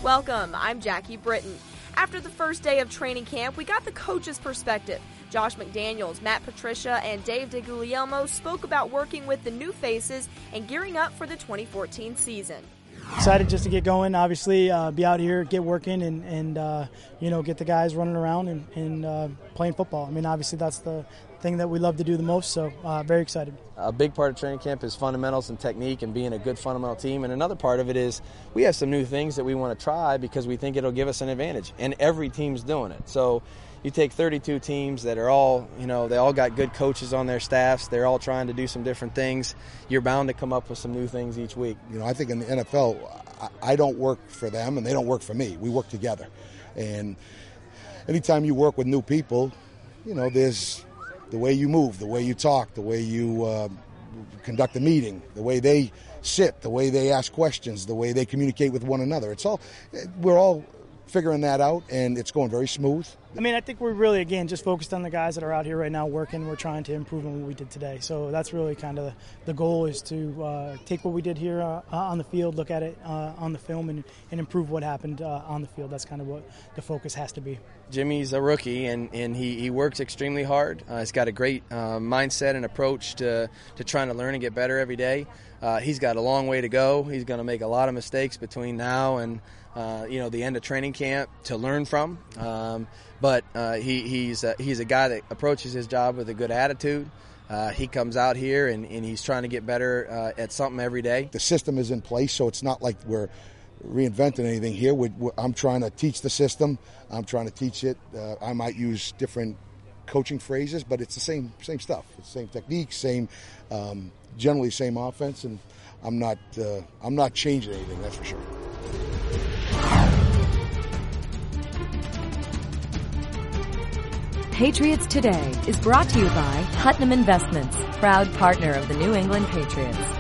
Welcome, I'm Jackie Britton. After the first day of training camp, we got the coach's perspective. Josh McDaniels, Matt Patricia, and Dave DeGuglielmo spoke about working with the new faces and gearing up for the 2014 season. Excited just to get going, obviously, be out here, get working, and get the guys running around and playing football. I mean, obviously that's the thing that we love to do the most, so very excited. A big part of training camp is fundamentals and technique and being a good fundamental team, and another part of it is we have some new things that we want to try because we think it'll give us an advantage, and every team's doing it. So you take 32 teams that are all, they all got good coaches on their staffs. They're all trying to do some different things. You're bound to come up with some new things each week. I think in the NFL, I don't work for them and they don't work for me. We work together. And anytime you work with new people, there's the way you move, the way you talk, the way you conduct a meeting, the way they sit, the way they ask questions, the way they communicate with one another. We're all figuring that out, and it's going very smooth. I mean, I think we're really, again, just focused on the guys that are out here right now working. We're trying to improve on what we did today. So that's really kind of the goal, is to take what we did here on the field, look at it on the film, and improve what happened on the field. That's kind of what the focus has to be. Jimmy's a rookie, and he works extremely hard. He's got a great mindset and approach to trying to learn and get better every day. He's got a long way to go. He's going to make a lot of mistakes between now and the end of training camp to learn from. But he's a guy that approaches his job with a good attitude. He comes out here and he's trying to get better at something every day. The system is in place, so it's not like we're reinventing anything here. I'm trying to teach the system. I'm trying to teach it. I might use different coaching phrases, but it's the same stuff. It's the same technique, generally same offense, and I'm not changing anything, that's for sure. Patriots Today is brought to you by Putnam Investments, proud partner of the New England Patriots.